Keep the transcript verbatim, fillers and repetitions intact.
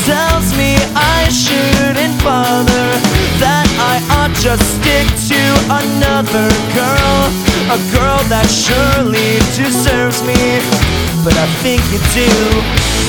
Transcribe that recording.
tells me I shouldn't bother, that I ought just stick to another girl, a girl that surely deserves me, but I think you do.